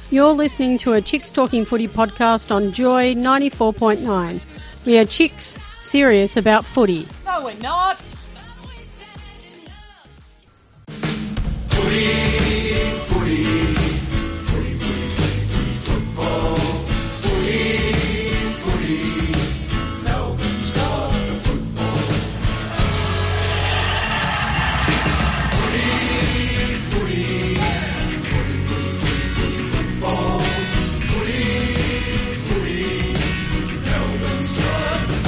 You're listening to a Chicks Talking Footy podcast on Joy 94.9. We are chicks serious about footy. No, we're not. Footy, footy, footy, footy, footy, football. Footy, footy, Melbourne's got the football. Footy, footy, footy, footy, footy, footy, football. Footy, footy, Melbourne's got the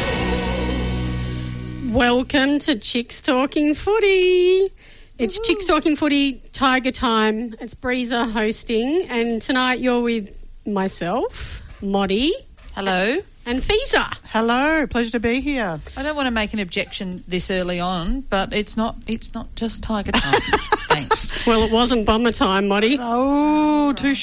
football. Welcome to Chicks Talking Footy. It's Chicks Talking Footy Tiger Time. It's Breezer hosting, and tonight you're with myself, Moddy. Hello. And Fiza. Hello, pleasure to be here. I don't want to make an objection this early on, but it's not just Tiger time. Thanks. Well, it wasn't Bomber time, Moddy. Oh, touche.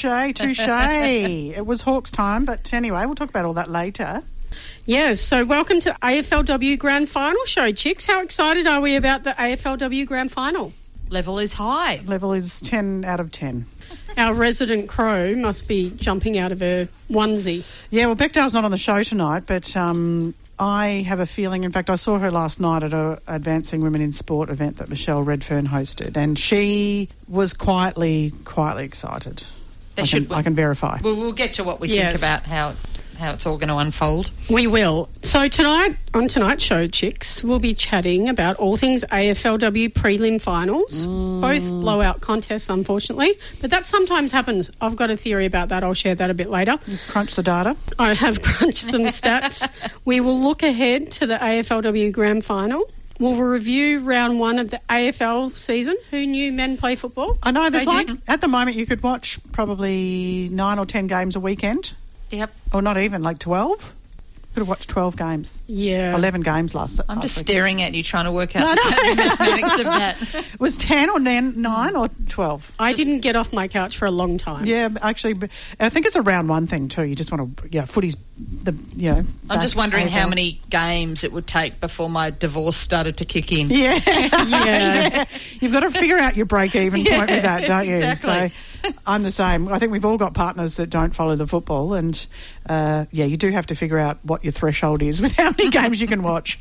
It was Hawks time, but anyway, we'll talk about all that later. Yes, so welcome to AFLW Grand Final show, chicks. How excited are we about the AFLW Grand Final? Level is high. Level is 10 out of 10. Our resident crow must be jumping out of her onesie. Yeah, well, Bechdale's not on the show tonight, but I have a feeling, in fact, I saw her last night at a Advancing Women in Sport event that Michelle Redfern hosted, and she was quietly excited. I can verify. Well, we'll get to what we think about how it's all going to unfold. We will. So tonight, on tonight's show, chicks, we'll be chatting about all things AFLW prelim finals, both blowout contests, unfortunately, but that sometimes happens. I've got a theory about that. I'll share that a bit later. You crunch the data. I have crunched some stats. We will look ahead to the AFLW Grand Final. We'll review round one of the AFL season. Who knew men play football? I know, there's at the moment you could watch probably 9 or 10 games a weekend. Yep. Or not even, like 12. Could have watched 12 games. Yeah. 11 games last I'm just weekend. staring at you trying to work out the mathematics of that. It was 10 or 9 or 12? I didn't get off my couch for a long time. Yeah, actually, I think it's a round one thing too. You just want to, footy's I'm just wondering how many games it would take before my divorce started to kick in. Yeah. Yeah. You've got to figure out your break-even point with that, don't you? Exactly. So I'm the same. I think we've all got partners that don't follow the football, and you do have to figure out what your threshold is with how many games you can watch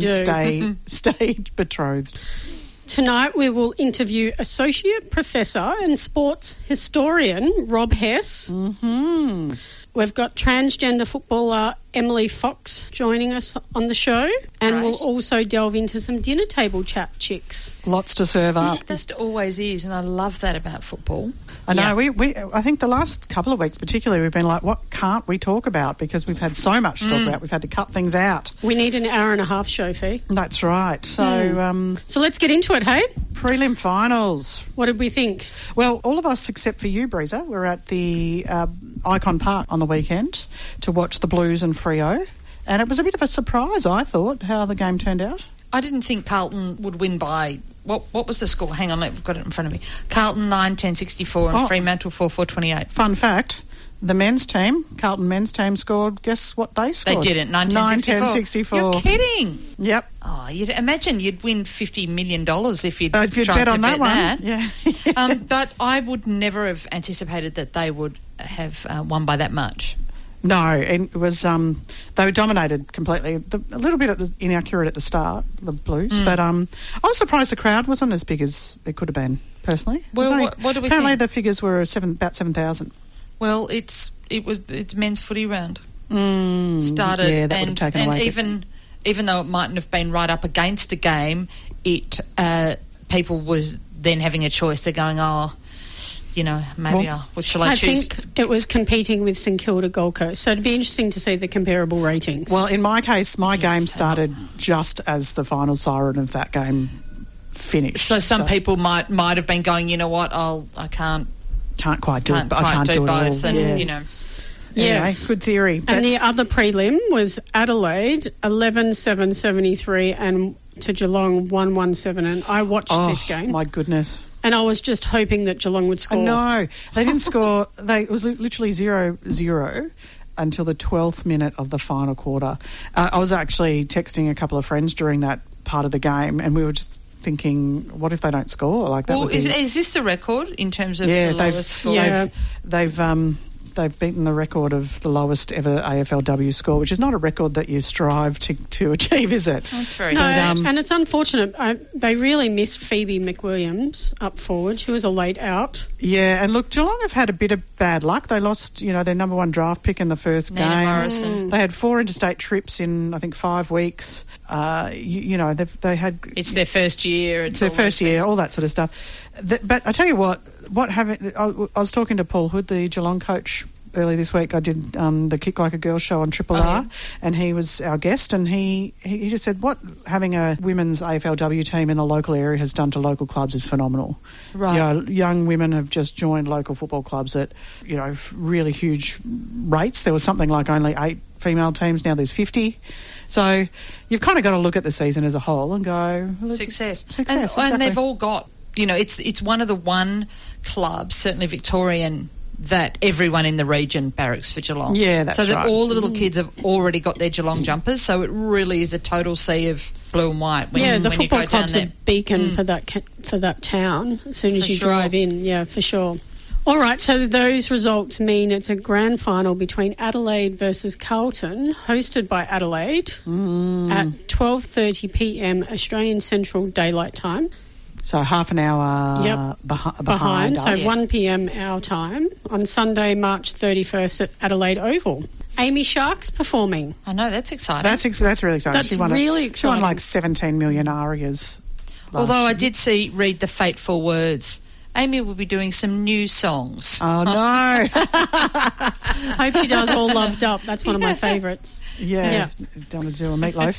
stay betrothed. Tonight we will interview Associate Professor and Sports Historian Rob Hess. Mm-hmm. We've got transgender footballer Emily Fox joining us on the show, and Great. we'll also delve into some dinner table chat, chicks. Lots to serve up. It just always is, and I love that about football. I know. Yeah. I think the last couple of weeks particularly we've been like, what can't we talk about? Because we've had so much to talk about. We've had to cut things out. We need an hour and a half show, Fee. That's right. So So let's get into it, hey? prelim finals. What did we think? Well, all of us except for you, Breezer, were at the Icon Park on the weekend to watch the Blues and Freo. And it was a bit of a surprise, I thought, how the game turned out. I didn't think Carlton would win by... What was the score? Hang on, I've got it in front of me. Carlton 9-10-64 and Fremantle 4-4-28. Fun fact, the men's team, Carlton men's team scored, guess what they scored? They didn't, 9-10-64. You're kidding. Yep. Oh, you'd imagine you'd win $50 million if you'd tried bet to on bet that that. one. Yeah. But I would never have anticipated that they would have won by that much. No, and it was they were dominated completely. A little bit inaccurate at the start, the Blues, but I was surprised the crowd wasn't as big as it could have been. Personally, Well, what do we apparently think? the figures were about 7,000. Well, it's men's footy round Started, yeah, that would have taken away. Even though it mightn't have been right up against a game, people was then having a choice. They're going, maybe shall I choose? I think it was competing with St Kilda Gold Coast, so it'd be interesting to see the comparable ratings. Well, in my case, my game started just as the final siren of that game finished. So some people might have been going, you know what, I can't quite do it, but I can't do both, it all. and Anyway, good theory. And the other prelim was Adelaide 11-7-73 and to Geelong 1-1-7, and I watched this game. My goodness. And I was just hoping that Geelong would score. No, they didn't score. It was literally 0-0 until the 12th minute of the final quarter. I was actually texting a couple of friends during that part of the game, and we were just thinking, what if they don't score? Like that Well, would be... is this the record in terms of the lowest score? Yeah. They've beaten the record of the lowest ever AFLW score, which is not a record that you strive to achieve, is it? That's very No, sad. and it's unfortunate. They really missed Phoebe McWilliams up forward. She was a late out. Yeah, and look, Geelong have had a bit of bad luck. They lost, their number one draft pick in the first Nina game. Morrison. They had 4 interstate trips in, I think, 5 weeks. They had... It's their first year. It's their first year, all that sort of stuff. But I tell you what I was talking to Paul Hood, the Geelong coach, early this week. I did the Kick Like a Girl show on Triple R, and he was our guest, and he just said what having a women's AFLW team in the local area has done to local clubs is phenomenal. Right. Young women have just joined local football clubs at, really huge rates. There was something like only 8 female teams, now there's 50. So you've kind of got to look at the season as a whole and go... Well, Success. Exactly. And they've all got, it's one of the one clubs, certainly Victorian, that everyone in the region barracks for Geelong. Yeah, that's so that right. all the little kids have already got their Geelong jumpers, so it really is a total sea of blue and white when, The when you football go down club's there. a beacon for that town as soon as For you sure. drive in. Yeah, for sure. All right, so those results mean it's a grand final between Adelaide versus Carlton, hosted by Adelaide at 12:30 p.m. Australian Central Daylight Time. So half an hour behind us. So 1 p.m. our time on Sunday, March 31st at Adelaide Oval. Amy Shark's performing. I know, that's exciting. That's really exciting. That's She won really She won exciting. like 17 million arias. Although I did read the fateful words. Amy will be doing some new songs. Oh no! Hope she does All Loved Up. That's one of my favourites. Yeah, don't want to do a meatloaf.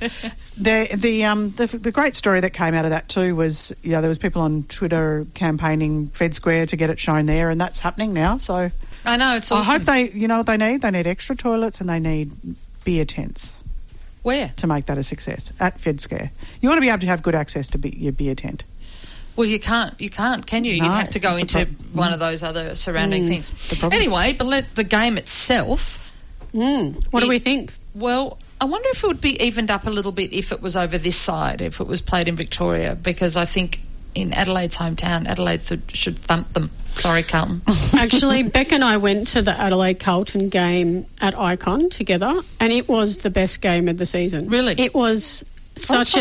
The great story that came out of that too was there was people on Twitter campaigning Fed Square to get it shown there, and that's happening now. So I know, it's awesome. I hope they, what they need? They need extra toilets and they need beer tents Where? to make that a success at Fed Square. You want to be able to have good access to your beer tent. Well, you can't, can you? No, You'd have to go it's a into one of those other surrounding things. problem. Anyway, but the game itself, What do we think? well, I wonder if it would be evened up a little bit if it was over this side, if it was played in Victoria, because I think in Adelaide's hometown, Adelaide should thump them. Sorry, Carlton. Actually, Beck and I went to the Adelaide Carlton game at Icon together, and it was the best game of the season. Really? It was such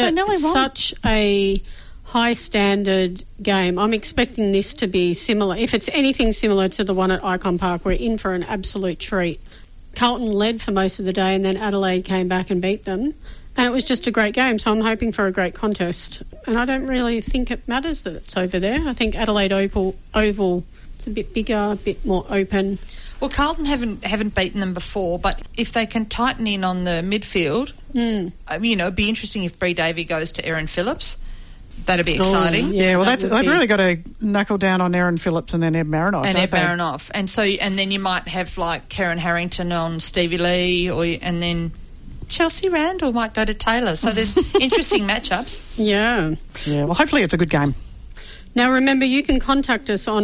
a high standard game. I'm expecting this to be similar. If it's anything similar to the one at Icon Park, we're in for an absolute treat. Carlton led for most of the day, and then Adelaide came back and beat them. And it was just a great game, so I'm hoping for a great contest. And I don't really think it matters that it's over there. I think Adelaide Oval it's a bit bigger, a bit more open. Well, Carlton haven't beaten them before, but if they can tighten in on the midfield, it'd be interesting if Bree Davey goes to Erin Phillips. That'd be exciting. Yeah, well, that they've would be- really got to knuckle down on Erin Phillips and then Ed Marinoff. And don't Ed they? Baranoff. And then you might have like Karen Harrington on Stevie Lee, and then Chelsea Randall might go to Taylor. So there's interesting matchups. Yeah. Yeah, well, hopefully it's a good game. Now, remember, you can contact us on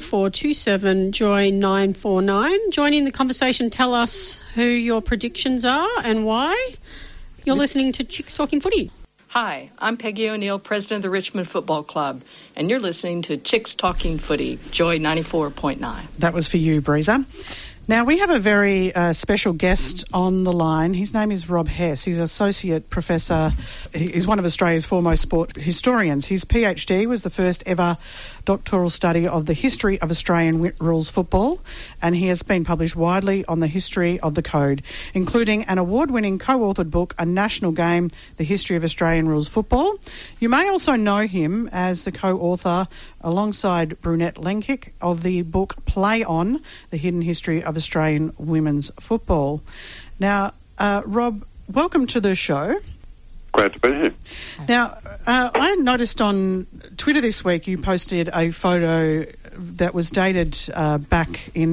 0427 Joy 949. Join in the conversation. Tell us who your predictions are and why. You're listening to Chicks Talking Footy. Hi, I'm Peggy O'Neill, president of the Richmond Football Club, and you're listening to Chicks Talking Footy, Joy 94.9. That was for you, Breezer. Now, we have a very special guest on the line. His name is Rob Hess. He's Associate Professor. He's one of Australia's foremost sport historians. His PhD was the first ever doctoral study of the history of Australian rules football, and he has been published widely on the history of the code, including an award-winning co-authored book, A National Game, The History of Australian Rules Football. You may also know him as the co-author, alongside Brunette Lenkick, of the book Play On, The Hidden History of Australian Women's Football. Now, Rob, welcome to the show. Glad to be here. Now, I noticed on Twitter this week you posted a photo that was dated back in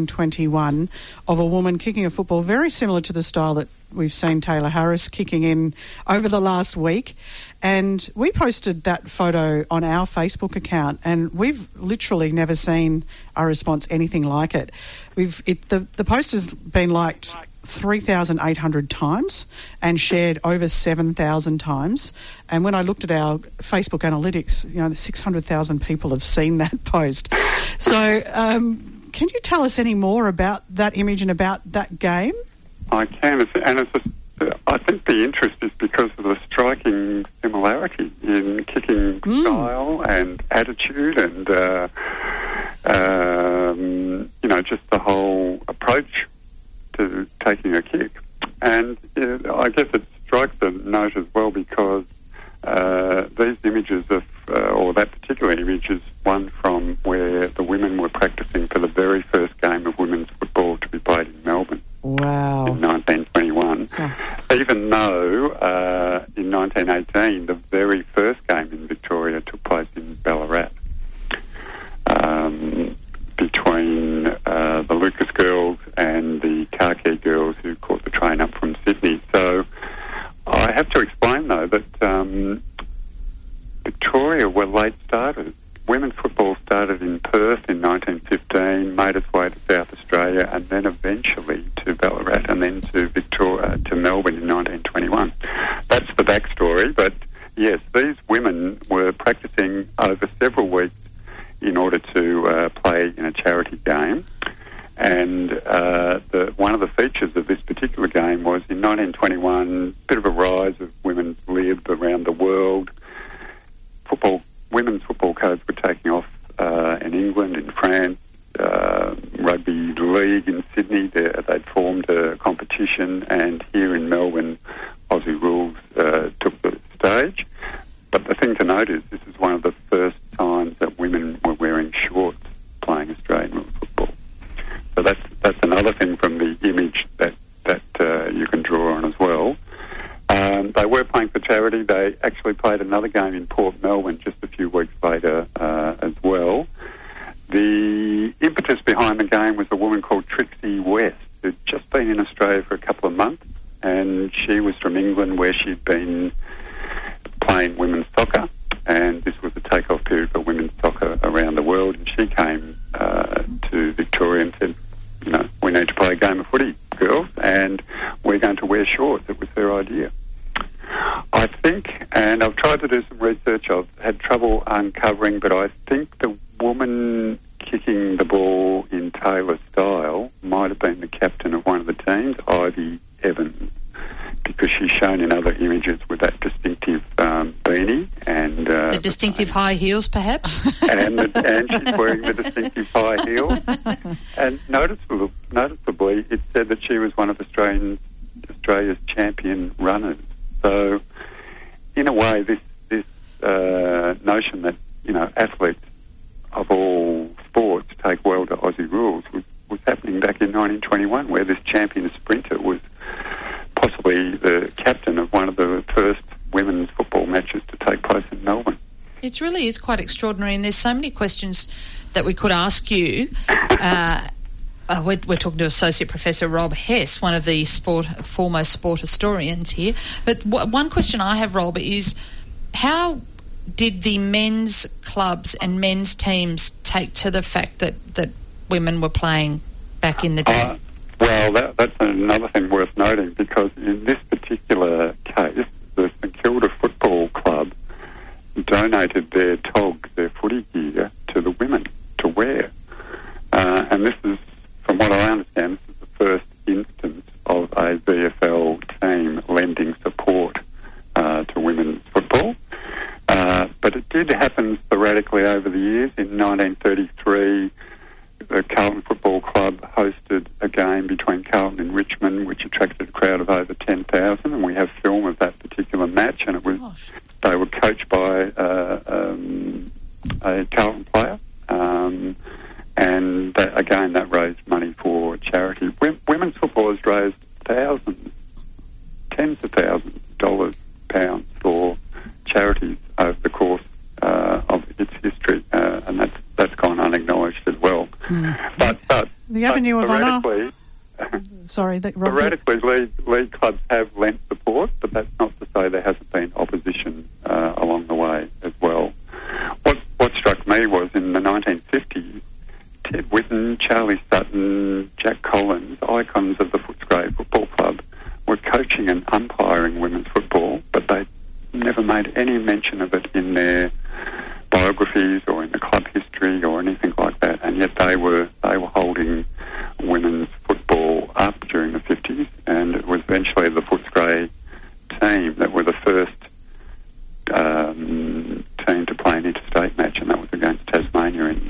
1921 of a woman kicking a football very similar to the style that we've seen Taylor Harris kicking in over the last week. And we posted that photo on our Facebook account, and we've literally never seen a response anything like it. The post has been liked 3,800 times and shared over 7,000 times. And when I looked at our Facebook analytics, 600,000 people have seen that post. So can you tell us any more about that image and about that game? I can, I think the interest is because of the striking similarity in kicking style and attitude and, just the whole approach to taking a kick. And I guess it strikes a note as well because these images or that particular image is one from where the women were practicing for the very first game of women's football to be played in Melbourne. Wow. In 1921. Even though in 1918 the very first game in Victoria took place in Ballarat between the Lucas girls and the Carkey girls who caught the train up from Sydney. So I have to explain though that Victoria were late starters. Women's football started in Perth in 1915, made its way to South Australia, and then eventually to Ballarat, and then to Melbourne in 1921. That's the backstory. But yes, these women were practicing over several weeks in order to play in a charity game. And one of the features of this particular game was in 1921, a bit of a rise of women's lib around the world. Women's football codes were taking off in England, in France, rugby league in Sydney. They'd formed a competition, and here in Melbourne, Aussie Rules took the stage. But the thing to note is this is one of the first times that women were wearing shorts playing Australian rules football. So that's another thing from the image that you can draw on as well. They were playing for charity. They actually played another game in Port Melbourne just a few weeks later as well. The impetus behind the game was a woman called Trixie West, who'd just been in Australia for a couple of months, and she was from England where she'd been playing women's soccer, and this was a take-off period for women's soccer around the world, and she came to Victoria and said, we need to play a game of footy, girls, and we're going to wear shorts. It was her idea. I think, and I've tried to do some research, I've had trouble uncovering, but I think the woman kicking the ball in Taylor style might have been the captain of one of the teams, Ivy Evans, because she's shown in other images with that distinctive beanie and the distinctive high heels, perhaps. and she's wearing the distinctive high heels. And noticeably, it said that she was one of Australia's champion runners. So, in a way, this notion that athletes of all sports take well to Aussie rules was happening back in 1921, where this champion sprinter was possibly the captain of one of the first women's football matches to take place in Melbourne. It really is quite extraordinary, and there's so many questions that we could ask you. We're talking to Associate Professor Rob Hess, one of the foremost sport historians here. But one question I have, Rob, is how did the men's clubs and men's teams take to the fact that women were playing back in the day? Well, that's another thing worth noting, because in this particular case, the St Kilda Football Club donated their togs, their footy gear, to the women to wear. And this is, from what I understand, this is the first instance of a VFL team lending support to women's football. But it did happen sporadically over the years. In 1933, the Carlton Football Club hosted a game between Carlton and Richmond, which attracted a crowd of over 10,000, and we have film of that particular match, and it was they were coached by a Carlton player, and that raised money for charity. Women's football has raised thousands, tens of thousands of dollars, pounds for charities over the course of its history, and that's gone unacknowledged as well. But the avenue of honour. Sorry, theoretically, league clubs have lent support, but that's not to say there hasn't been opposition along the way as well. What struck me was in the 1950s, Ted Whitten, Charlie Sutton, Jack Collins, icons of the Footscray football coaching and umpiring women's football, but they never made any mention of it in their biographies or in the club history or anything like that. And yet they were holding women's football up during the 50s, and it was eventually the Footscray team that were the first team to play an interstate match, and that was against Tasmania in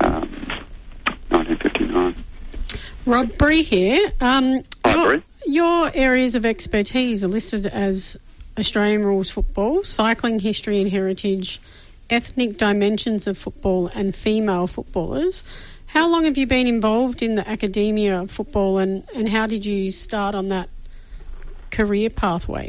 1959. Rob Bree here. Hi, Bree. Your areas of expertise are listed as Australian rules football, cycling history and heritage, ethnic dimensions of football and female footballers. How long have you been involved in the academia of football, and how did you start on that career pathway?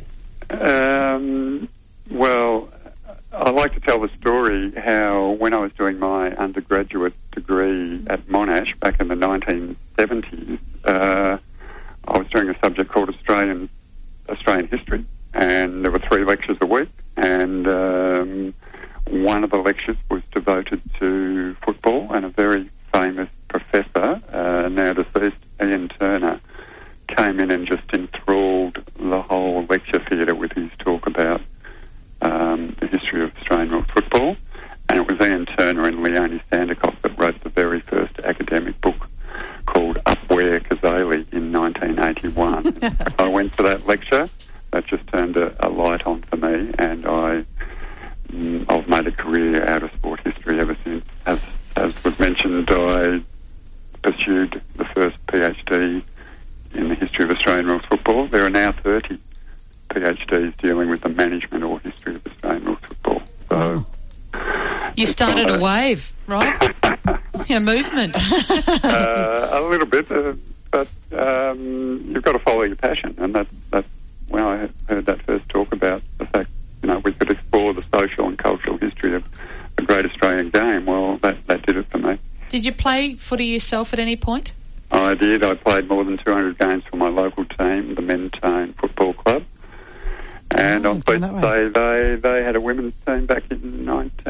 Well, I like to tell the story how when I was doing my undergraduate degree at Monash back in the 1970s, I was doing a subject called Australian history, and there were 3 lectures a week, and one of the lectures was devoted to football, and a very famous professor, now deceased, Ian Turner, came in and just enthralled the whole lecture theatre with his talk about the history of Australian rules football. And it was Ian Turner and Leonie Sandercock that wrote the very first academic book called Up Where Kazali in 1981. I went to that lecture. That just turned a light on for me, and I've made a career out of sport history ever since. As was mentioned, I pursued the first PhD in the history of Australian rules football. There are now 30 PhDs dealing with the management or history of Australian rules football. So you started a wave, right? A movement. A little bit, but you've got to follow your passion, and that's when I heard that first talk about the fact, we could explore the social and cultural history of the great Australian game. Well, that did it for me. Did you play footy yourself at any point? I did. I played more than 200 games for my local team, the Mentone Football Club. And I'm pleased to say they had a women's team back in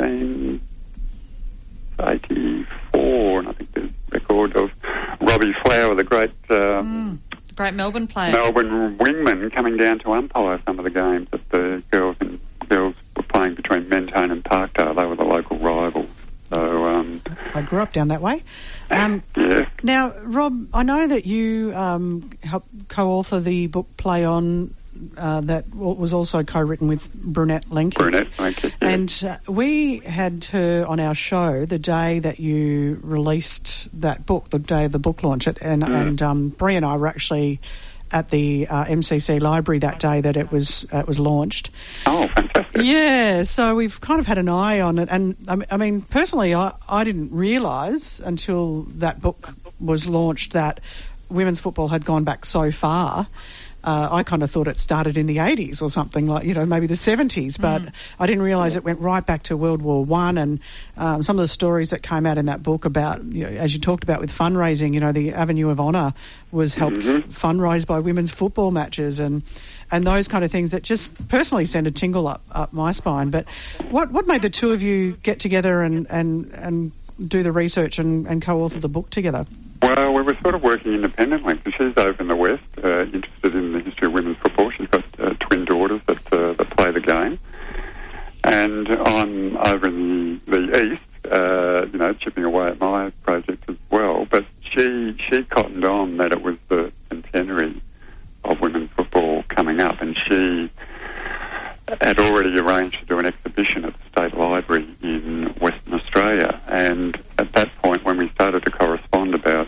1984, and I think there's a record of Robbie Flower, the great Melbourne player. Melbourne wingman, coming down to umpire some of the games that the girls were playing between Mentone and Parkdale. They were the local rivals. So I grew up down that way. Yeah. Now, Rob, I know that you helped co-author the book Play On, that was also co-written with Brunette Lenke. Yeah. And we had her on our show the day that you released that book, the day of the book launch. And Bree and I were actually at the MCC library that day that it was launched. Oh, fantastic. Yeah, so we've kind of had an eye on it. And, I mean, personally, I didn't realise until that book was launched that women's football had gone back so far. I kind of thought it started in the 80s or something, like, maybe the 70s, but I didn't realise it went right back to World War I, and some of the stories that came out in that book about, as you talked about with fundraising, the Avenue of Honour was helped fundraise by women's football matches and those kind of things that just personally send a tingle up my spine. But what made the two of you get together and do the research and co-author the book together? Well, we were sort of working independently, because she's over in the West, interested in the history of women's football. She's got twin daughters that play the game. And I'm over in the East, chipping away at my project as well. But she cottoned on that it was the centenary of women's football coming up, and she had already arranged to do an exhibition at the State Library in Western Australia. And at that point, when we started to correspond about,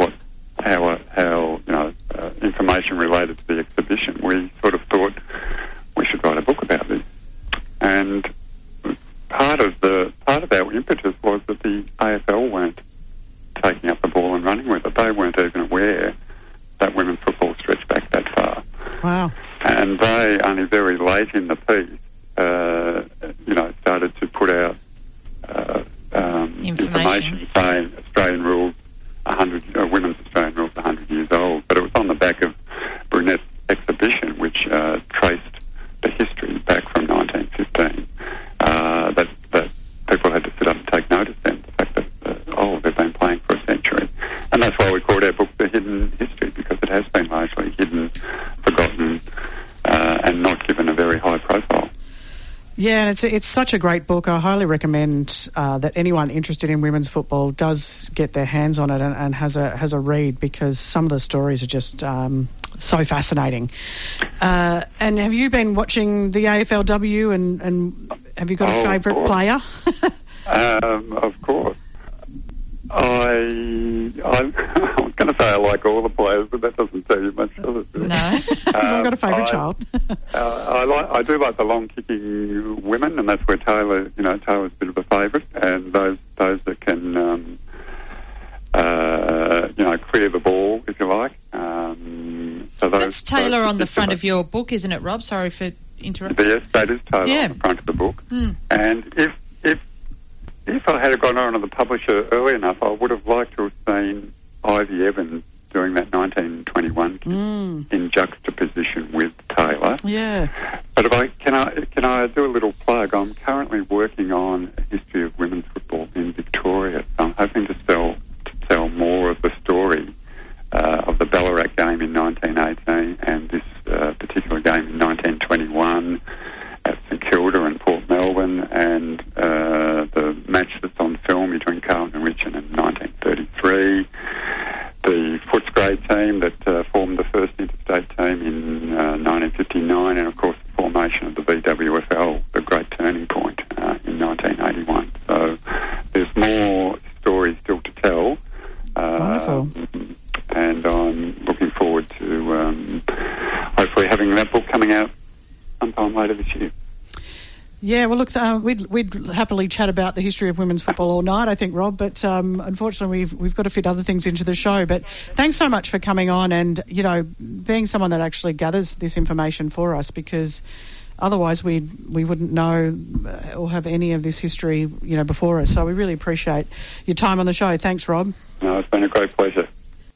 how information related to the exhibition, we sort of thought we should write a book about this. And part of our impetus was that the AFL weren't taking up the ball and running with it. They weren't even aware that women's football stretched back that far. Wow. And they, only very late in the piece, started to put out information saying Australian rules, women's Australian rules 100 years old. But it was on the back of Brunette's exhibition, which traced the history back from 1915, that people had to sit up and take notice then, the fact that, they've been playing for a century. And that's why we called our book The Hidden History, because it has been largely hidden, forgotten, Yeah, and it's such a great book. I highly recommend that anyone interested in women's football does get their hands on it and has a read, because some of the stories are just so fascinating. And have you been watching the AFLW and have you got a favourite player? Of course. I'm going to say I like all the players, but that doesn't tell you much, does it? No. I've got a favourite child. I do like the long-kicking women, and that's where Taylor's a bit of a favourite, and those that can, clear the ball, if you like. That's Taylor on the front of your book, isn't it, Rob? Sorry for interrupting. Yes, that is Taylor on the front of the book. And if I had gone on to the publisher early enough, I would have liked to have seen Ivy Evans doing that 1921 in juxtaposition with Taylor. Yeah. But can I do a little plug? I'm currently working on a history of women's football in Victoria. So I'm hoping to tell more of the story of the Ballarat game in 1918 and this particular game in 1921 at St Kilda and Port Melbourne, and the match that's on film between Carlton and Richmond in 1933, the Footscray team that formed the first interstate team in 1959, and of course the formation of the BWFL, the great turning point in 1981. So there's more stories still to tell. Wonderful. And I'm looking forward to hopefully having that book coming out sometime later this year. Yeah, well, look, we'd happily chat about the history of women's football all night, I think, Rob, but unfortunately we've got to fit other things into the show. But thanks so much for coming on and, being someone that actually gathers this information for us, because otherwise we wouldn't know or have any of this history, before us. So we really appreciate your time on the show. Thanks, Rob. No, it's been a great pleasure.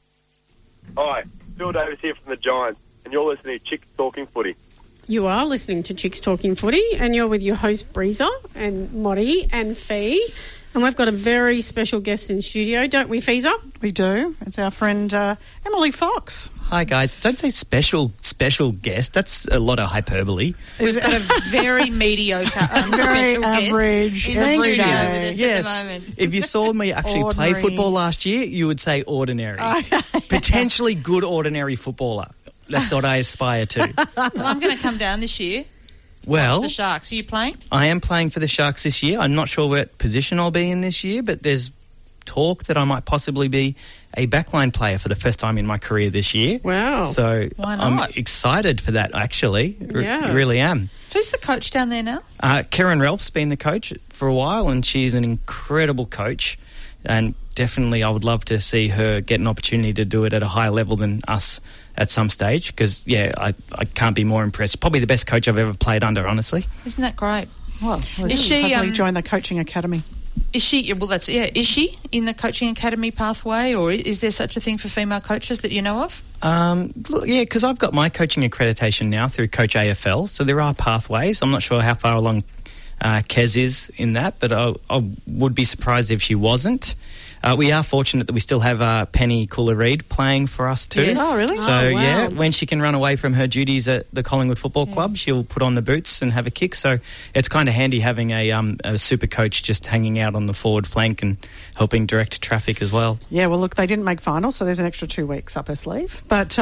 Hi, Phil Davis here from the Giants, and you're listening to Chicks Talking Footy. You are listening to Chicks Talking Footy, and you're with your host Breezer and Motty and Fee. And we've got a very special guest in studio, don't we, Feezer? We do. It's our friend Emily Fox. Hi, guys. Don't say special guest. That's a lot of hyperbole. We've got a very mediocre, Very unspecial average, guest in the every studio day. with us at the moment. If you saw me actually play football last year, you would say ordinary. Potentially good ordinary footballer. That's what I aspire to. Well, I'm going to come down this year. Well, watch the Sharks. Are you playing? I am playing for the Sharks this year. I'm not sure what position I'll be in this year, but there's talk that I might possibly be a backline player for the first time in my career this year. Wow. So Why I'm not? excited for that, actually. Yeah. Really am. Who's the coach down there now? Karen Ralph's been the coach for a while, and she's an incredible coach. And definitely I would love to see her get an opportunity to do it at a higher level than us at some stage, because, I can't be more impressed. Probably the best coach I've ever played under, honestly. Isn't that great? Well, Is she, hopefully join the coaching academy. Is she? Well, is she in the coaching academy pathway, or is there such a thing for female coaches that you know of? Because I've got my coaching accreditation now through Coach AFL, so there are pathways. I'm not sure how far along Kez is in that, but I would be surprised if she wasn't. We are fortunate that we still have Penny Cooler-Reid playing for us too. Yes. Oh, really? So, Oh, wow. when she can run away from her duties at the Collingwood Football Club, she'll put on the boots and have a kick. So it's kind of handy having a super coach just hanging out on the forward flank and helping direct traffic as well. Yeah, well, look, they didn't make finals, so there's an extra 2 weeks up her sleeve. But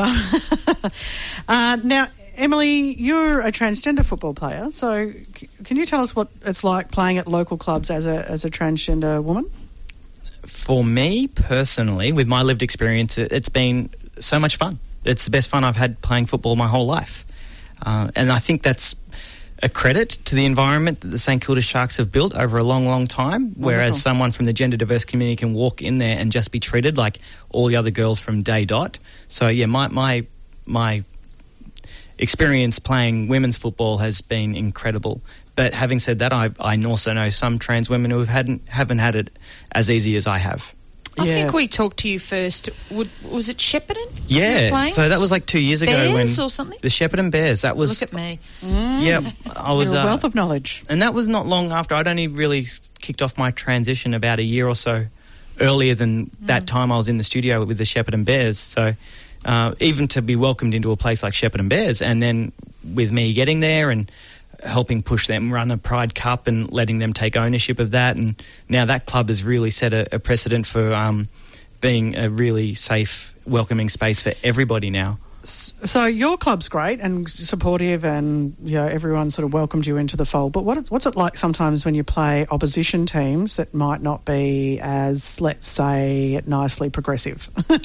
now, Emily, you're a transgender football player, so can you tell us what it's like playing at local clubs as a transgender woman? For me personally, with my lived experience, it's been so much fun. It's the best fun I've had playing football my whole life. And I think that's a credit to the environment that the St Kilda Sharks have built over a long, long time, whereas someone from the gender diverse community can walk in there and just be treated like all the other girls from day dot. So, yeah, my experience playing women's football has been incredible. But having said that, I also know some trans women who haven't had it as easy as I have. I Yeah. think we talked to you first. Was it Shepparton? you were Yeah, playing? so that was like 2 years ago. Bears when or something? The Shepparton Bears. That was Look at me. yeah. I was You're a wealth of knowledge. and that was not long after. I'd only really kicked off my transition about a year or so earlier than that time I was in the studio with the Shepparton Bears. So even to be welcomed into a place like Shepparton Bears, and then with me getting there and helping push them run a Pride Cup and letting them take ownership of that. And now that club has really set a precedent for being a really safe, welcoming space for everybody now. So your club's great and supportive, and everyone sort of welcomed you into the fold. But what's it like sometimes when you play opposition teams that might not be as, let's say, nicely progressive?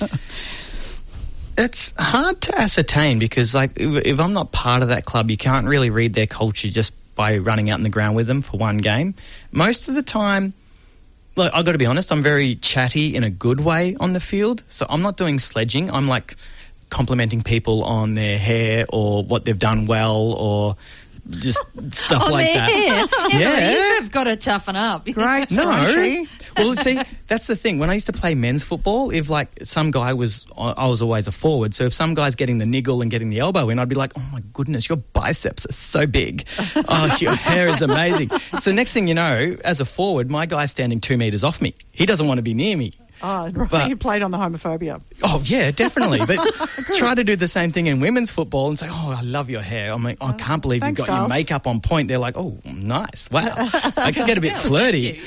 It's hard to ascertain because, like, if I'm not part of that club, you can't really read their culture just by running out in the ground with them for one game. Most of the time, look, I've got to be honest, I'm very chatty in a good way on the field. So I'm not doing sledging. I'm, like, complimenting people on their hair or what they've done well or just stuff like that. Hair. Yeah, you've got to toughen up. Great, no. Well, see, that's the thing. When I used to play men's football, if like some guy I was always a forward. So if some guy's getting the niggle and getting the elbow in, I'd be like, "Oh my goodness, your biceps are so big. Oh, your hair is amazing." So next thing you know, as a forward, my guy's standing 2 meters off me. He doesn't want to be near me. Oh, right. You played on the homophobia. Oh, yeah, definitely. But try to do the same thing in women's football and say, "Oh, I love your hair." I'm like, "I can't believe you've got your makeup on point." They're like, "Oh, nice. Wow." I can get a bit flirty.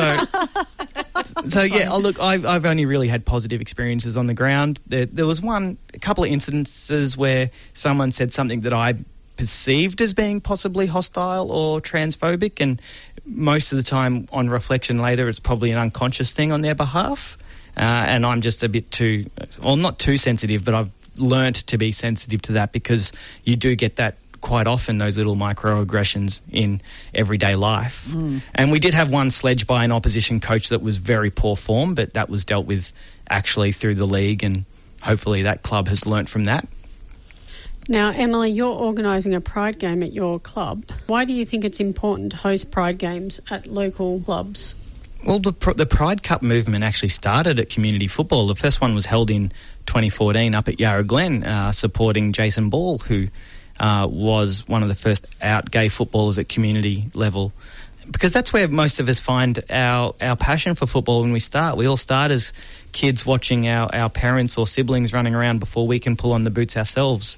So yeah, look, I've only really had positive experiences on the ground. There was a couple of instances where someone said something that I perceived as being possibly hostile or transphobic, and most of the time on reflection later it's probably an unconscious thing on their behalf. And I'm just a bit too, well, not too sensitive, but I've learnt to be sensitive to that because you do get that quite often, those little microaggressions in everyday life. And we did have one sledge by an opposition coach that was very poor form, but that was dealt with actually through the league, and hopefully that club has learnt from that. Now, Emily, you're organising a Pride game at your club. Why do you think it's important to host Pride games at local clubs? Well, the Pride Cup movement actually started at community football. The first one was held in 2014 up at Yarra Glen, supporting Jason Ball, who was one of the first out gay footballers at community level. Because that's where most of us find our passion for football when we start. We all start as kids watching our parents or siblings running around before we can pull on the boots ourselves.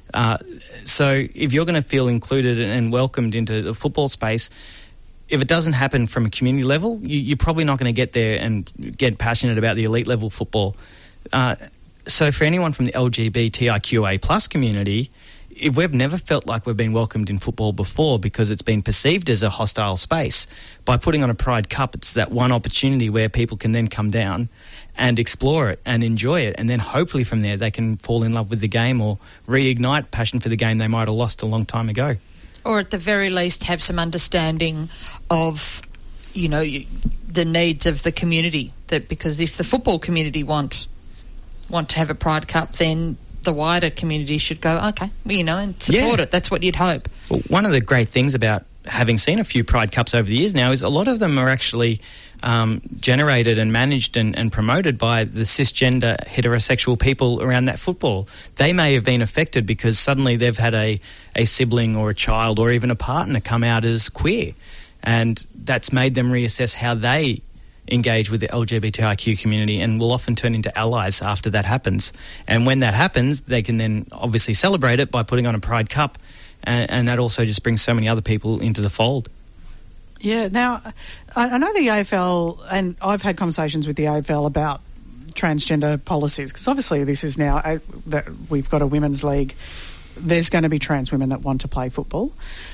So if you're going to feel included and welcomed into the football space, if it doesn't happen from a community level, you're probably not going to get there and get passionate about the elite level football. So for anyone from the LGBTIQA plus community, if we've never felt like we've been welcomed in football before because it's been perceived as a hostile space, by putting on a Pride Cup, it's that one opportunity where people can then come down and explore it and enjoy it, and then hopefully from there they can fall in love with the game or reignite passion for the game they might have lost a long time ago. Or at the very least have some understanding of, the needs of the community. That because if the football community want to have a Pride Cup, then the wider community should go, okay, and support it. That's what you'd hope. Well, one of the great things about having seen a few Pride Cups over the years now is a lot of them are actually generated and managed and promoted by the cisgender heterosexual people around that football. They may have been affected because suddenly they've had a sibling or a child or even a partner come out as queer, and that's made them reassess how they engage with the LGBTIQ community, and will often turn into allies after that happens. And when that happens, they can then obviously celebrate it by putting on a Pride Cup, and that also just brings so many other people into the fold. Yeah, now, I know the AFL, and I've had conversations with the AFL about transgender policies, because obviously this is now that we've got a women's league, there's going to be trans women that want to play football.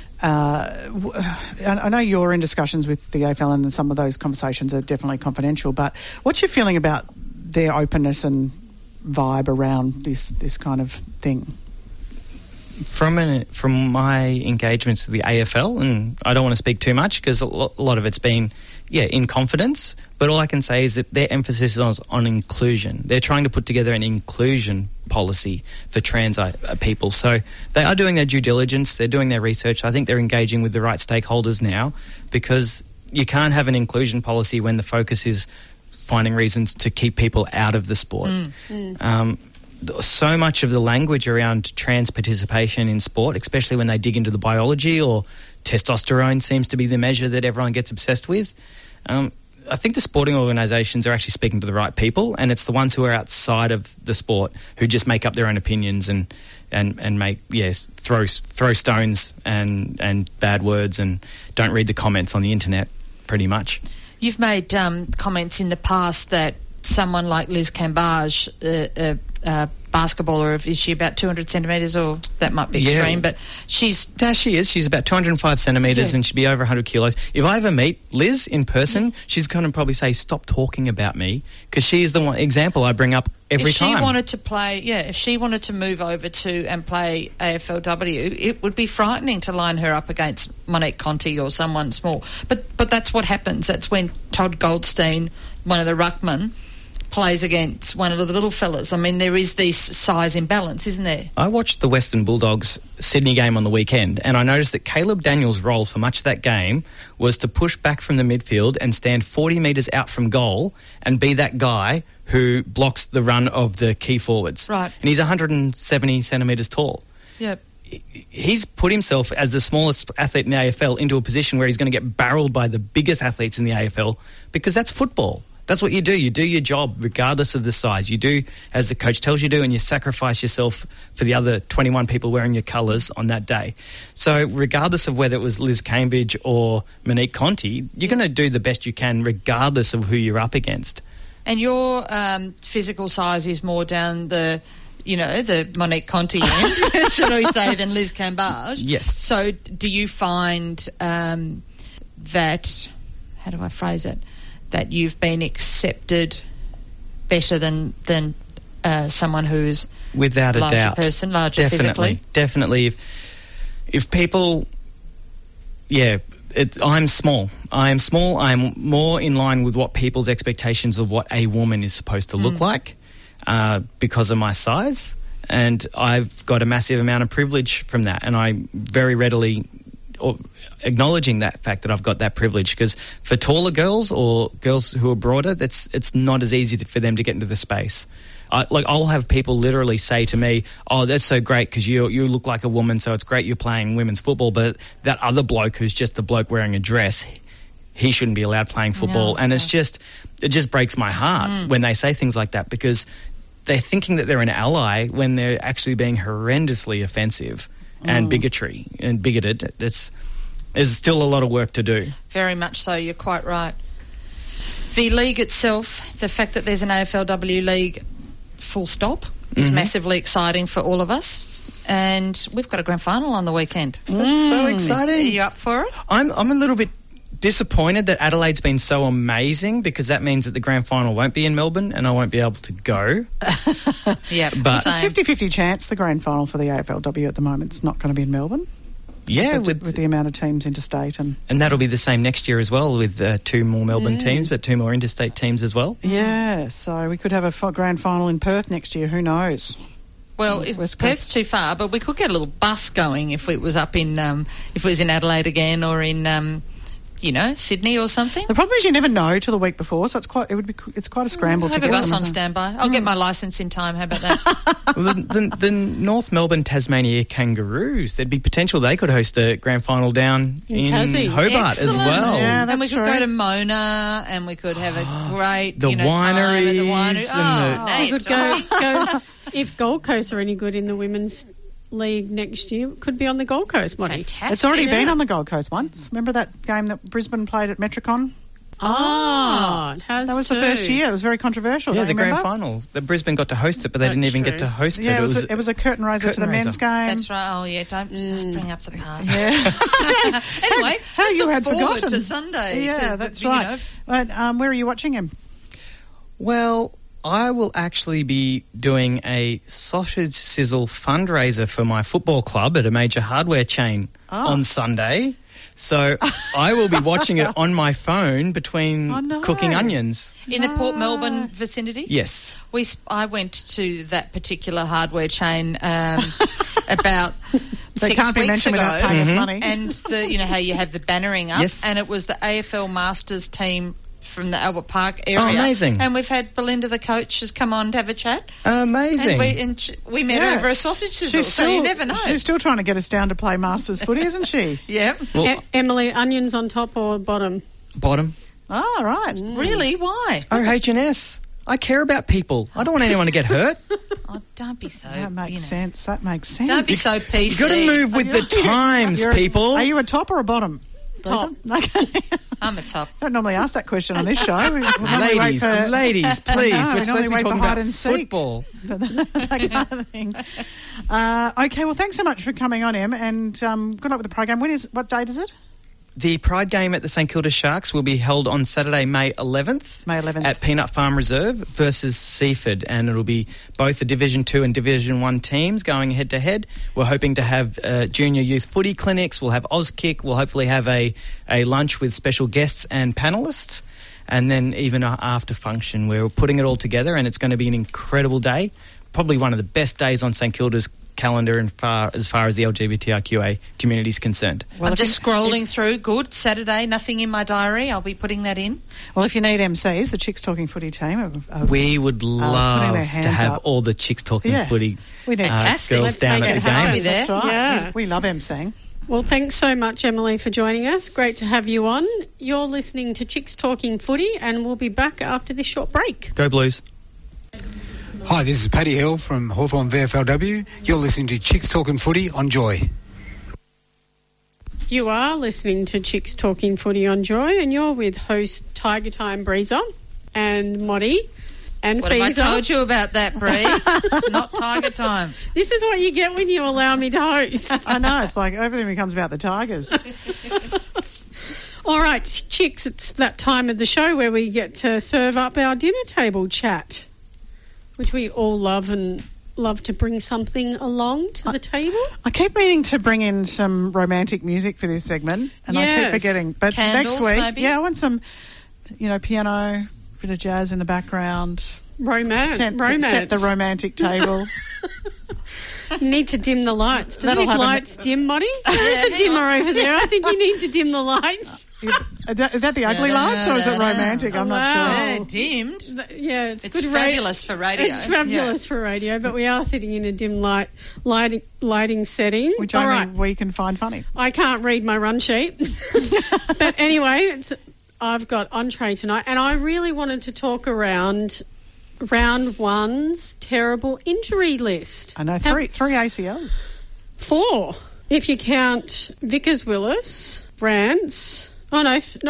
I know you're in discussions with the AFL, and some of those conversations are definitely confidential, but what's your feeling about their openness and vibe around this kind of thing? From my engagements with the AFL, and I don't want to speak too much because a lot of it's been, in confidence, but all I can say is that their emphasis is on inclusion. They're trying to put together an inclusion policy for trans people. So they are doing their due diligence, they're doing their research. I think they're engaging with the right stakeholders now, because you can't have an inclusion policy when the focus is finding reasons to keep people out of the sport. So much of the language around trans participation in sport, especially when they dig into the biology, or testosterone seems to be the measure that everyone gets obsessed with. I think the sporting organisations are actually speaking to the right people, and it's the ones who are outside of the sport who just make up their own opinions and make throw stones and bad words and don't read the comments on the internet. Pretty much. You've made comments in the past that someone like Liz Cambage, a basketballer, is she about 200 centimetres, or that might be extreme, but she's... No, she is. She's about 205 centimetres and she'd be over 100 kilos. If I ever meet Liz in person, she's going to probably say, stop talking about me, because she is the one example I bring up every time. If she wanted to play, if she wanted to move over to and play AFLW, it would be frightening to line her up against Monique Conti or someone small. But that's what happens. That's when Todd Goldstein, one of the ruckmen, plays against one of the little fellas. I mean, there is this size imbalance, isn't there? I watched the Western Bulldogs Sydney game on the weekend, and I noticed that Caleb Daniels' role for much of that game was to push back from the midfield and stand 40 metres out from goal and be that guy who blocks the run of the key forwards. Right. And he's 170 centimetres tall. Yep. He's put himself as the smallest athlete in the AFL into a position where he's going to get barreled by the biggest athletes in the AFL, because that's football. That's what you do. You do your job regardless of the size. You do as the coach tells you to, and you sacrifice yourself for the other 21 people wearing your colours on that day. So regardless of whether it was Liz Cambage or Monique Conti, you're going to do the best you can regardless of who you're up against. And your physical size is more down the Monique Conti end, should we say, than Liz Cambage. Yes. So do you find that, how do I phrase it, that you've been accepted better than someone who's without a larger doubt, person, larger physically? Definitely. If people, I'm small. I am small. I'm more in line with what people's expectations of what a woman is supposed to look like because of my size, and I've got a massive amount of privilege from that, and I very readily acknowledging that fact that I've got that privilege, because for taller girls or girls who are broader, it's not as easy for them to get into the space. I'll have people literally say to me, "Oh, that's so great because you look like a woman, so it's great you're playing women's football." But that other bloke who's just the bloke wearing a dress, he shouldn't be allowed playing football. And it just breaks my heart when they say things like that, because they're thinking that they're an ally when they're actually being horrendously offensive and bigotry and bigoted. There's still a lot of work to do. Very much so, you're quite right. The league itself, the fact that there's an AFLW league full stop is massively exciting for all of us, and we've got a grand final on the weekend. That's so exciting. Are you up for it? I'm a little bit disappointed that Adelaide's been so amazing, because that means that the grand final won't be in Melbourne and I won't be able to go. Yeah, but it's a 50-50 chance the grand final for the AFLW at the moment is not going to be in Melbourne. Yeah, with the amount of teams interstate. And that'll be the same next year as well, with 2 more Melbourne teams, but 2 more interstate teams as well. Yeah, so we could have a grand final in Perth next year. Who knows? Well, Perth's too far, but we could get a little bus going if it was up in if it was in Adelaide again, or in Sydney or something. The problem is you never know till the week before, so it's quite a scramble to have get a bus them. on standby. I'll get my licence in time. How about that? Well, the North Melbourne Tasmania Kangaroos, there'd be potential they could host a grand final down in Hobart as well. Yeah, and we could true. go to Mona, and we could have a great the time at the winery. wineries. We could go if Gold Coast are any good in the women's league next year, could be on the Gold Coast, Monty. Fantastic. It's already been on the Gold Coast once. Remember that game that Brisbane played at Metricon? It has that was the first year. It was very controversial. Yeah, don't the you grand remember? final. The Brisbane got to host it, but they didn't even get to host it. Yeah, it was a curtain raiser to the men's game. That's right. Oh, yeah, don't bring up the past. Yeah. Anyway, how let's you look had forward forgotten. to Sunday. Yeah, that's right. But, where are you watching him? Well, I will actually be doing a sausage sizzle fundraiser for my football club at a major hardware chain on Sunday. So I will be watching it on my phone between cooking onions. In the Port Melbourne vicinity? Yes. I went to that particular hardware chain about They 6 can't be weeks mentioned ago. without paying us money. And how you have the bannering up, Yes. and it was the AFL Masters team from the Albert Park area. Oh, amazing. And we've had Belinda, the coach, has come on to have a chat. Amazing. And we met over a sausage sizzle, so you never know. She's still trying to get us down to play Masters footy, isn't she? Yeah. Well, Emily, onions on top or bottom? bottom. Oh, right. Really? Why? OH&S. I care about people. I don't want anyone to get hurt. Oh, don't be so. That makes sense. That makes sense. Don't be so PC. You've got to move with the times, people. Are you a top or a bottom? Top. Okay. I'm a top. Don't normally ask that question on this show. We normally wait for- ladies, please. No, We're we supposed normally to be wait for talking hide about and seek. football. that kind of thing. Okay, well, thanks so much for coming on, Em, and good luck with the program. What date is it? The Pride game at the St Kilda Sharks will be held on Saturday, May 11th. May 11th. At Peanut Farm Reserve versus Seaford. And it'll be both the Division 2 and Division 1 teams going head-to-head. We're hoping to have junior youth footy clinics. We'll have Auskick. We'll hopefully have a lunch with special guests and panellists. And then even after function, we're putting it all together, and it's going to be an incredible day. Probably one of the best days on St Kilda's calendar as far as the LGBTIQA community is concerned. Well, I'm just scrolling through. Good. Saturday, nothing in my diary. I'll be putting that in. Well, if you need MCs, the Chicks Talking Footy team... We would love their to hands have up. all the Chicks Talking Yeah. Footy We need Fantastic. girls Let's down make at it the happen. game. That's right. Yeah. We love MCing. Well, thanks so much, Emily, for joining us. Great to have you on. You're listening to Chicks Talking Footy, and we'll be back after this short break. Go Blues. Hi, this is Paddy Hill from Hawthorn VFLW. You're listening to Chicks Talking Footy on Joy. You are listening to Chicks Talking Footy on Joy, and you're with host Tiger Time Breezer and Moddy and What have I Feezer. told you about that, Bree? It's not Tiger time. This is what you get when you allow me to host. I know, it's like everything becomes about the Tigers. All right, chicks, it's that time of the show where we get to serve up our dinner table chat, which we all love and love to bring something along to the table. I keep meaning to bring in some romantic music for this segment, and I Yes. keep forgetting. But Candles, next week, maybe? I want some, piano, bit of jazz in the background. Romance. Set the romantic table. You need to dim the lights. Do That'll these have a- lights dim, Moddy? There's a hang dimmer on. over there. I think you need to dim the lights. Is that the ugly lights, or is it romantic? I'm Wow. not Yeah, sure. dimmed. Yeah, it's It's good fabulous for radio. It's fabulous for radio, but we are sitting in a dim lighting setting. Which All only right. we can find funny. I can't read my run sheet. But anyway, I've got entree tonight, and I really wanted to talk around round one's terrible injury list. I know, three ACLs. 4, if you count Vickers Willis, Rance. Tom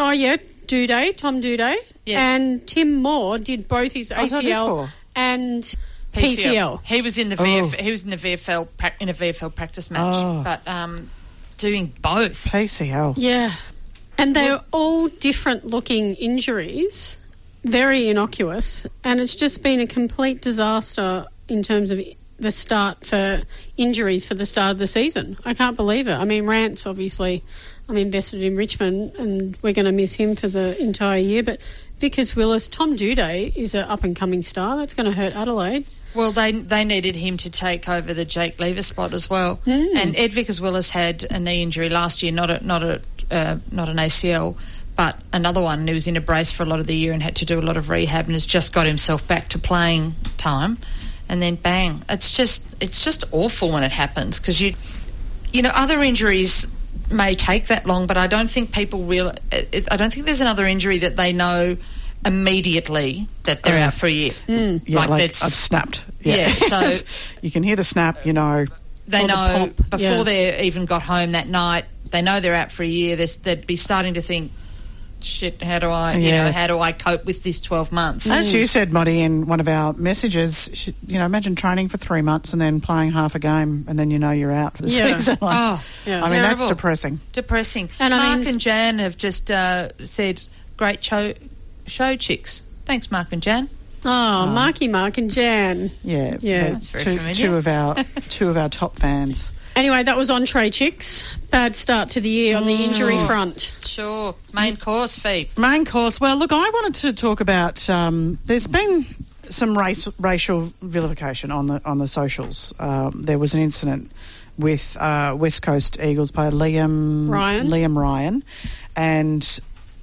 Duday, Yeah. and Tim Moore did both his so it is ACL 4. and PCL. He was in the he was in the VFL in a VFL practice match, Oh. but doing both. PCL. Yeah. And they're all different looking injuries, very innocuous, and it's just been a complete disaster in terms of the start for injuries for the start of the season. I can't believe it. I mean, Rance, obviously, I'm invested in Richmond and we're going to miss him for the entire year, but Vickers Willis, Tom Duday is an up-and-coming star. That's going to hurt Adelaide. Well, they needed him to take over the Jake Lever spot as well. And Ed Vickers Willis had a knee injury last year, not an ACL, but another one. And he was in a brace for a lot of the year and had to do a lot of rehab, and has just got himself back to playing time. And then bang! It's just awful when it happens, because you know other injuries may take that long, but I don't think people I don't think there's another injury that they know immediately that they're out for a year. Yeah, like that's I've snapped. Yeah, so you can hear the snap, they Or the know pop, before yeah. they even got home that night. They know they're out for a year. They'd be starting to think, shit, how do I cope with this 12 months? As you said, Moddy, in one of our messages, imagine training for 3 months and then playing half a game and then you're out for the Yeah. season. Oh, Yeah. I mean, that's terrible. depressing. And I Mark mean- and Jan have just said, great show, chicks. Thanks, Mark and Jan. Oh, Mark and Jan. Yeah, Yeah. they're That's very familiar. two of our top fans. Anyway, that was entree, chicks. Bad start to the year on the injury front. Sure. Main course, Phoebe. Main course. Well, look, I wanted to talk about. There's been some racial vilification on the socials. There was an incident with West Coast Eagles player Liam Ryan, and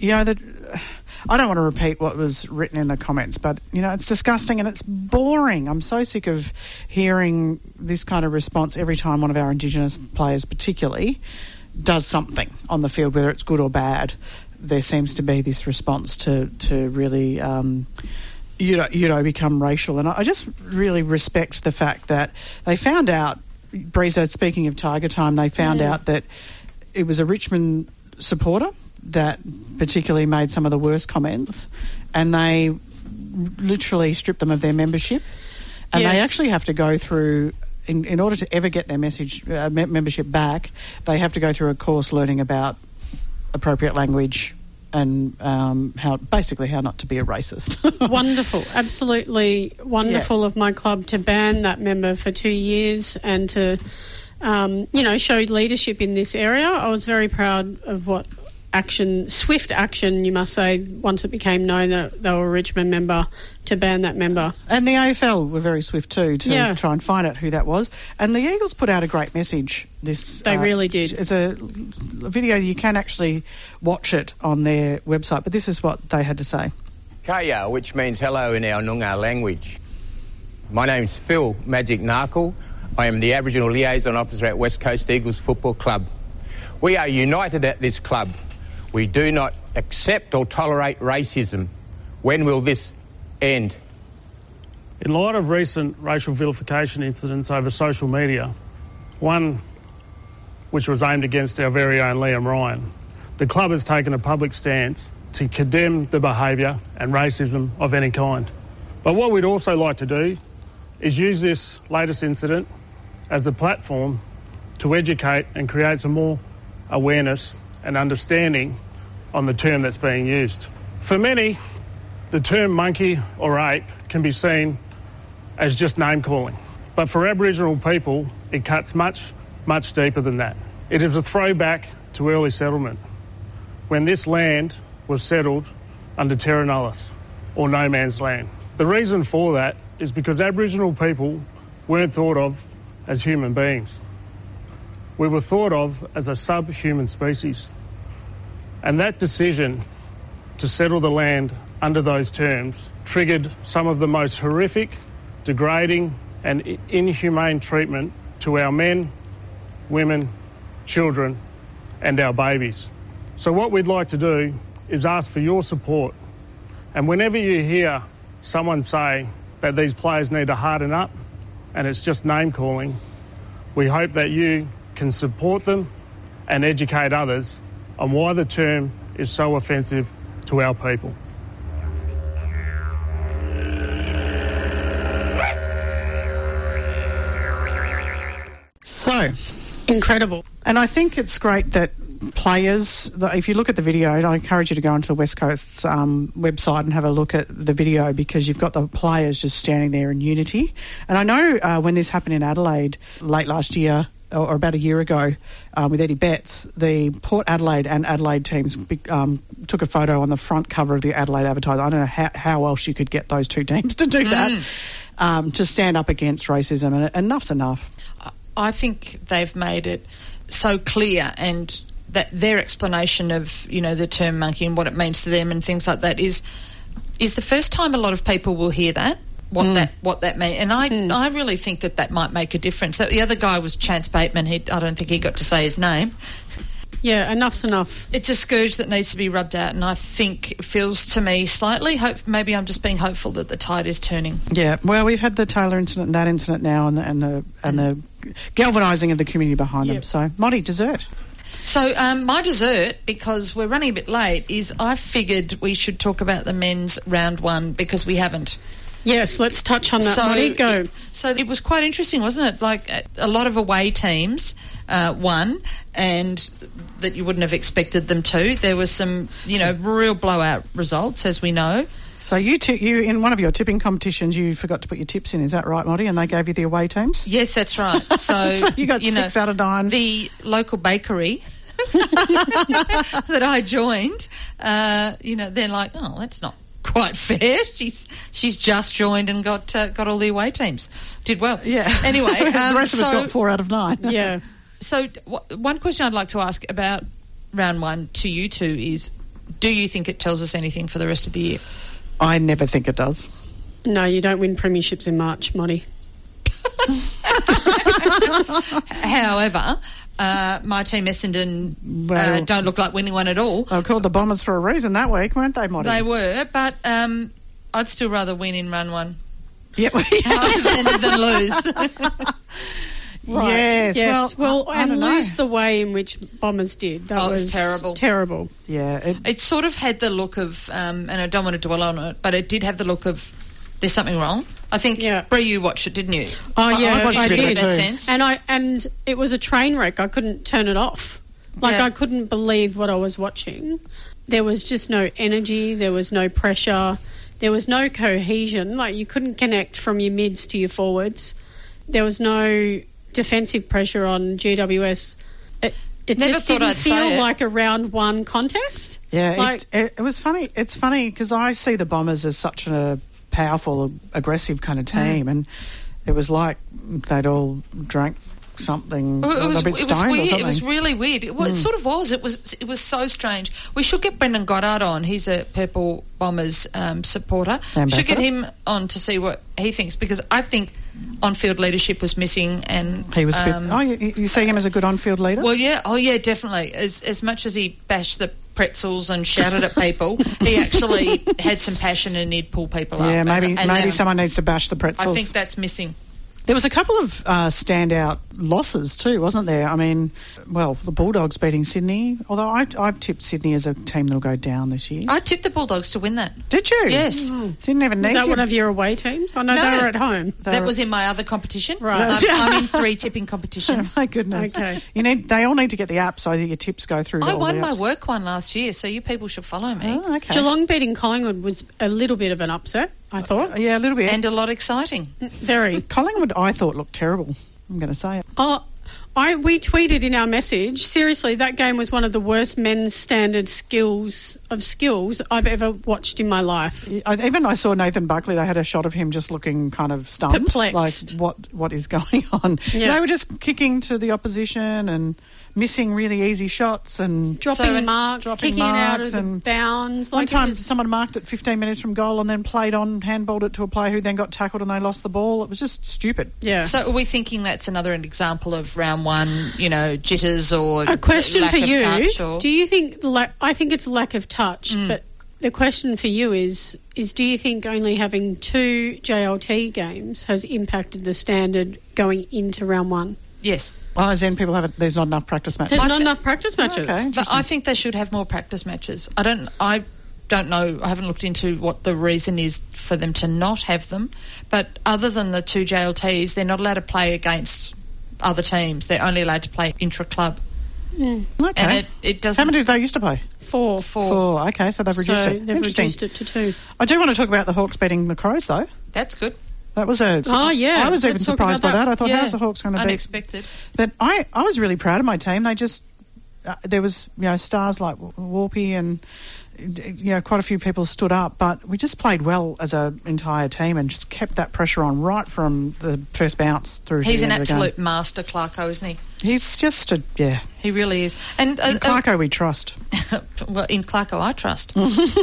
I don't want to repeat what was written in the comments, but it's disgusting and it's boring. I'm so sick of hearing this kind of response every time one of our Indigenous players, particularly, does something on the field, whether it's good or bad. there seems to be this response to really, become racial. And I just really respect the fact that they found out, Breeza, speaking of Tiger Time, they found out that it was a Richmond supporter that particularly made some of the worst comments, and they literally stripped them of their membership. And they actually have to go through, in order to ever get their membership back, they have to go through a course learning about appropriate language and how not to be a racist. Wonderful, absolutely wonderful of my club to ban that member for 2 years and to, show leadership in this area. I was very proud of what swift action, you must say, once it became known that they were a Richmond member, to ban that member. And the AFL were very swift too to try and find out who that was. And the Eagles put out a great message. They really did. It's a video, you can actually watch it on their website, but this is what they had to say. Kaya, which means hello in our Noongar language. My name's Phil Magic Narkle. I am the Aboriginal Liaison Officer at West Coast Eagles Football Club. We are united at this club. We do not accept or tolerate racism. When will this end? In light of recent racial vilification incidents over social media, one which was aimed against our very own Liam Ryan, the club has taken a public stance to condemn the behaviour and racism of any kind. But what we'd also like to do is use this latest incident as a platform to educate and create some more awareness and understanding on the term that's being used. For many, the term monkey or ape can be seen as just name-calling. But for Aboriginal people, it cuts much, much deeper than that. It is a throwback to early settlement, when this land was settled under terra nullius, or no man's land. The reason for that is because Aboriginal people weren't thought of as human beings. We were thought of as a subhuman species. And that decision to settle the land under those terms triggered some of the most horrific, degrading and inhumane treatment to our men, women, children and our babies. So what we'd like to do is ask for your support. And whenever you hear someone say that these players need to harden up and it's just name-calling, we hope that you can support them and educate others on why the term is so offensive to our people. So, incredible. And I think it's great that players, if you look at the video, I encourage you to go onto the West Coast's website and have a look at the video, because you've got the players just standing there in unity. And I know when this happened in Adelaide late last year, or about a year ago, with Eddie Betts, the Port Adelaide and Adelaide teams took a photo on the front cover of the Adelaide Advertiser. I don't know how else you could get those two teams to do that, to stand up against racism, and enough's enough. I think they've made it so clear, and that their explanation of, the term monkey and what it means to them and things like that is the first time a lot of people will hear that. What that means, and I really think that might make a difference. So the other guy was Chance Bateman. I don't think he got to say his name. Yeah, enough's enough. It's a scourge that needs to be rubbed out, and I think it feels to me slightly maybe I'm just being hopeful that the tide is turning. Yeah, well, we've had the Taylor incident and that incident now, and the galvanising of the community behind them. So, Monty, dessert. So my dessert, because we're running a bit late, is I figured we should talk about the men's round one, because we haven't. Yes, let's touch on that. Monty, go. So it was quite interesting, wasn't it? Like a lot of away teams won, and that you wouldn't have expected them to. There was some, real blowout results, as we know. So you in one of your tipping competitions, you forgot to put your tips in. Is that right, Monty? And they gave you the away teams? Yes, that's right. So you got 6 out of 9. The local bakery that I joined, they're like, oh, that's not quite fair. She's just joined and got all the away teams. Did well. Yeah. Anyway, the rest of us got 4 out of 9. Yeah. So one question I'd like to ask about round one to you two is, do you think it tells us anything for the rest of the year? I never think it does. No, you don't win premierships in March, Monty. However, my team Essendon Well- don't look like winning one at all. They were called the Bombers for a reason that week, weren't they, Monty? They were, but I'd still rather win in run one Yep. than lose. Yes. Well, I and don't know. lose the way in which Bombers did. That it was terrible. Terrible. Yeah. It sort of had the look of, and I don't want to dwell on it, but it did have the look of there's something wrong. I think, Bree, you watched it, didn't you? Oh yeah, I watched I it in did. that sense. And it was a train wreck. I couldn't turn it off. Like Yeah. I couldn't believe what I was watching. There was just no energy. There was no pressure. There was no cohesion. Like you couldn't connect from your mids to your forwards. There was no defensive pressure on GWS. It Never just thought didn't I'd say feel it. like a round one contest. Yeah, Like- it was funny. It's funny because I see the Bombers as such a powerful, aggressive kind of team, and it was like they'd all drank something. Well, a bit it was stoned or weird. something. It was really weird. It sort of was. It was so strange. We should get Brendan Goddard on. He's a Purple Bombers supporter. We should get Ambassador. him on to see what he thinks, because I think on-field leadership was missing, and He was a bit. Oh, you see him as a good on-field leader? well, yeah, definitely. As much as he bashed the pretzels and shouted at people, he actually had some passion and he'd pull people up. yeah, maybe And maybe someone needs to bash the pretzels. I think that's missing. There was a couple of standout losses too, wasn't there? I mean, well, the Bulldogs beating Sydney, although I've tipped Sydney as a team that'll go down this year. I tipped the Bulldogs to win that. Did you? Yes. Didn't even need Was that to. one of your away teams? I know No. they were at home. That was in my other competition. Right. I'm in 3 tipping competitions. My goodness. Okay. They all need to get the app so that your tips go through. I all won the my apps. work one last year, so you people should follow me. Oh, okay. Geelong beating Collingwood was a little bit of an upset, I thought. Yeah, a little bit. And a lot exciting. Very. Collingwood, I thought, looked terrible. I'm going to say it. Oh, we tweeted in our message, seriously, that game was one of the worst men's standard skills I've ever watched in my life. I saw Nathan Buckley. They had a shot of him just looking kind of stunned. Perplexed. Like, what is going on? Yeah. They were just kicking to the opposition and missing really easy shots and Dropping marks, dropping kicking it out marks of the and bounds. One Like it time, was- someone marked it 15 minutes from goal and then played on, handballed it to a player who then got tackled and they lost the ball. It was just stupid. Yeah. So are we thinking that's another example of round one, jitters or A question lack for of you: touch or... do you think? I think it's lack of touch, but the question for you is: do you think only having 2 JLT games has impacted the standard going into round one? Yes. Well, as in people haven't. There's not enough practice matches. There's not enough practice matches. Okay. But I think they should have more practice matches. I don't know. I haven't looked into what the reason is for them to not have them. But other than the 2 JLTs, they're not allowed to play against other teams. They're only allowed to play intra-club. Okay. And it doesn't... How many did they used to play? 4. 4. Okay, so they've reduced So it. they've Interesting. reduced it to 2. I do want to talk about the Hawks beating the Crows, though. That's good. That was a. Oh, yeah. I was even Let's talk surprised by about that. that. I thought, Yeah. how's the Hawks going to beat? Unexpected. But I was really proud of my team. They just there was stars like Warpy and quite a few people stood up, but we just played well as an entire team and just kept that pressure on right from the first bounce through. He's to an the end of the game. absolute master, Clarko, isn't he? He's just He really is. And in Clarko we trust. well, in Clarko I trust.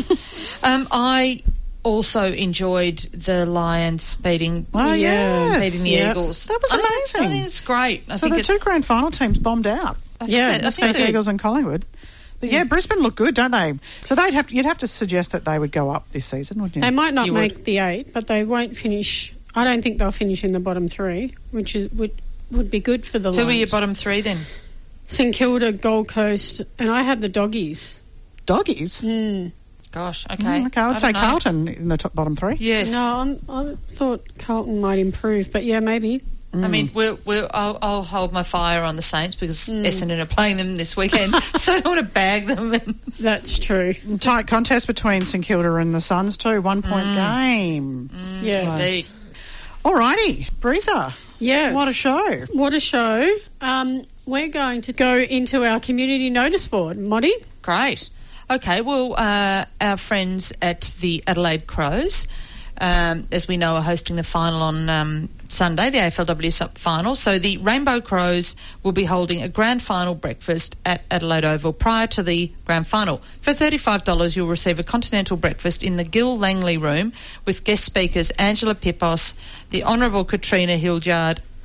I also enjoyed the Lions beating the Eagles. That was amazing. I think it's great. So the 2 grand final teams bombed out. I think the Eagles and Collingwood. But yeah, Brisbane look good, don't they? So you'd have to suggest that they would go up this season, wouldn't you? They might not You make would. the 8, but they won't finish. I don't think they'll finish in the bottom 3, which would be good for the Who Lions. are your bottom 3 then? St Kilda, Gold Coast, and I had the Doggies. Doggies? Gosh, okay. Okay, I would say don't know. Carlton in the bottom 3. Yes. No, I thought Carlton might improve, but yeah, maybe. I mean, I'll hold my fire on the Saints because Essendon are playing them this weekend, so I don't want to bag them. That's true. Tight contest between St Kilda and the Suns too. 1 point game. Yes. Indeed. Alrighty, Breeza. Yes. What a show. What a show. We're going to go into our community notice board. Moddy? Great. Okay, well, our friends at the Adelaide Crows, as we know, are hosting the final on Sunday, the AFLW final. So the Rainbow Crows will be holding a grand final breakfast at Adelaide Oval prior to the grand final. For $35, you'll receive a continental breakfast in the Gil Langley room with guest speakers Angela Pippos, the Honourable Katrina Hildyard,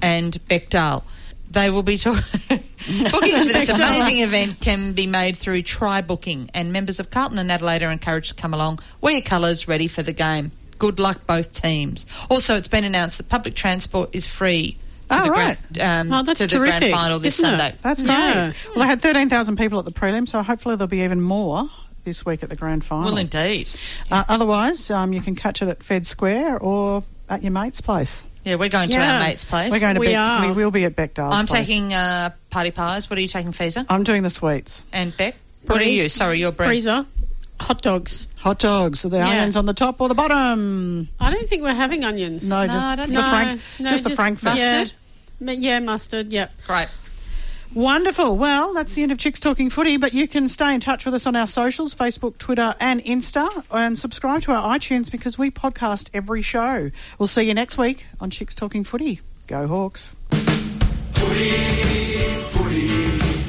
and Bechdale. They will be bookings for this amazing event can be made through Try Booking, and members of Carlton and Adelaide are encouraged to come along. Wear your colours, ready for the game. Good luck, both teams. Also, it's been announced that public transport is free to the that's to the terrific, grand final this isn't it? Sunday. That's great. Yeah. Well, I had 13,000 people at the prelim, so hopefully there'll be even more this week at the grand final. Well, indeed. Otherwise, you can catch it at Fed Square or at your mate's place. Yeah, we're going to our mate's place. We're going to We are. We will be at Bechdale's I'm place. taking party pies. What are you taking, Fiza? I'm doing the sweets. And Beck? What are you? Sorry, your bread. Freezer. Hot dogs. Hot dogs. Are the onions on the top or the bottom? I don't think we're having onions. No, just I don't the think- Frank. Just the Frankfurt. Mustard? Yeah, mustard, yep. Great. Wonderful. Well, that's the end of Chicks Talking Footy, but you can stay in touch with us on our socials, Facebook, Twitter and Insta, and subscribe to our iTunes because we podcast every show. We'll see you next week on Chicks Talking Footy. Go Hawks. Footy, footy.